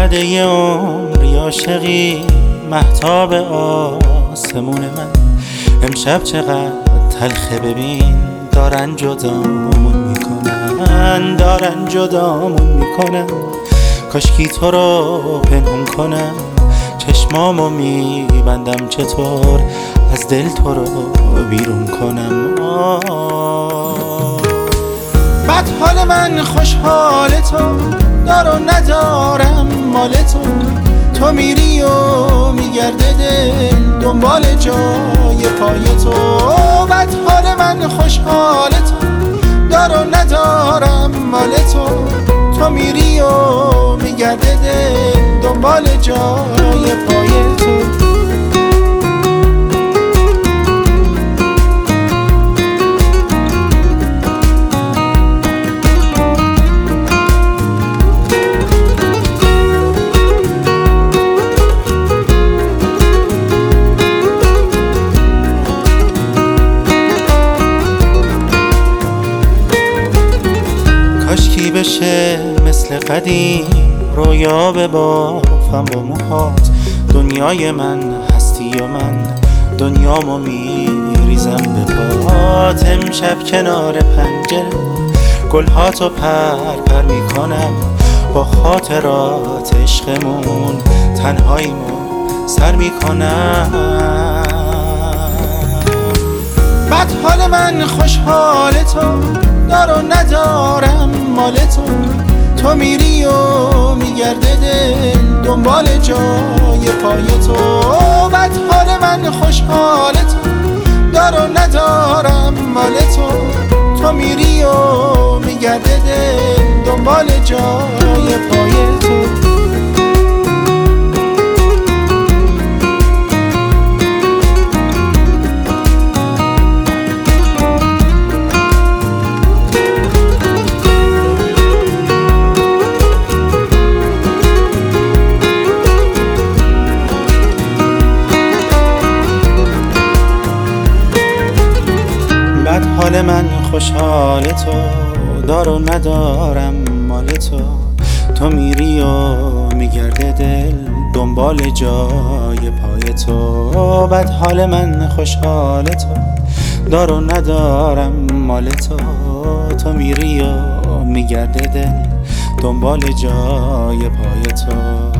اومده عمری عاشقی مهتاب آسمون من. امشب چقدر تلخه ببین، دارن جدامون میکنن، دارن جدامون میکنن. کاشکی تو رو پنهون کنم، چشمامو میبندم چطور از دل تو رو بیرون کنم. بد حال من خوشحال تو، دار و ندارم مال تو. تو میری و میگرده دل دنبال جای پای تو. بد حال من خوشحال تو، دار و ندارم مال تو. تو میری و میگرده دل دنبال جای پای تو. کاشکی بشه مثل قدیم، رویا ببافم با موهات. دنیای من هستی و من دنیامو میریزم به پات. امشب کنار پنجره گلهاتو پر میکنم، با خاطرات عشقمون تنهاییمو سر میکنم. بد حال من خوشحال تو، دار و ندارم مال تو. تو میری و میگرده دل دنبال جای پای تو. بد حال من خوشحال تو، دار و ندارم مال تو. تو میری و میگرده دل دنبال جای پای تو. بد حال من خوشحال تو، دار و ندارم مال تو. تو میری و میگرده دل دنبال جای پای تو. بد حال من خوشحال تو، دار و ندارم مال تو. تو میری و میگرده دل دنبال جای پای تو.